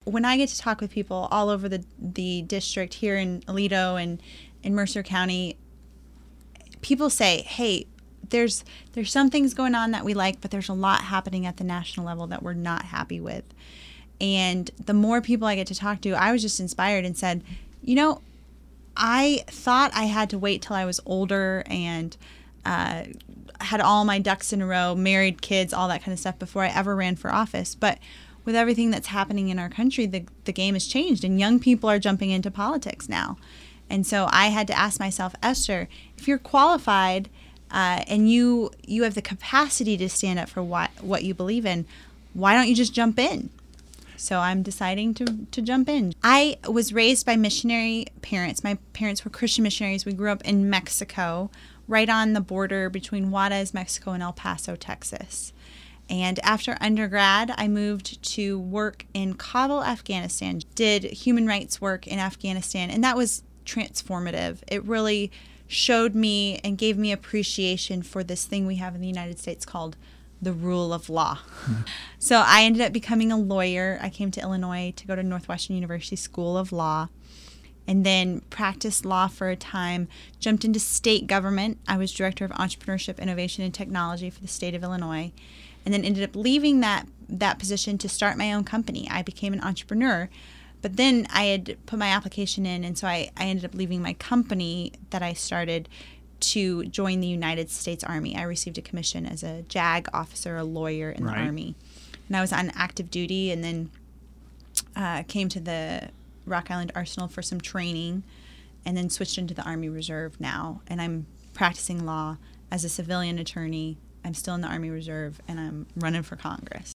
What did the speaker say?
when I get to talk with people all over the district here in Aledo and in Mercer County, people say, hey, there's some things going on that we like, but there's a lot happening at the national level that we're not happy with. And the more people I get to talk to, I was just inspired and said, I thought I had to wait till I was older and had all my ducks in a row, married, kids, all that kind of stuff before I ever ran for office. But with everything that's happening in our country, the game has changed, and young people are jumping into politics now. And so I had to ask myself, Esther, if you're qualified and you have the capacity to stand up for what you believe in, why don't you just jump in? So I'm deciding to jump in. I was raised by missionary parents. My parents were Christian missionaries. We grew up in Mexico, right on the border between Juarez, Mexico, and El Paso, Texas. And after undergrad, I moved to work in Kabul, Afghanistan, did human rights work in Afghanistan, and that was transformative. It really showed me and gave me appreciation for this thing we have in the United States called the rule of law. Mm-hmm. So I ended up becoming a lawyer. I came to Illinois to go to Northwestern University School of Law, and then practiced law for a time, jumped into state government. I was Director of Entrepreneurship, Innovation, and Technology for the state of Illinois, and then ended up leaving that position to start my own company. I became an entrepreneur, but then I had put my application in, and so I ended up leaving my company that I started to join the United States Army. I received a commission as a JAG officer, a lawyer in the Army. And I was on active duty, and then came to the Rock Island Arsenal for some training, and then switched into the Army Reserve now. And I'm practicing law as a civilian attorney. I'm still in the Army Reserve, and I'm running for Congress.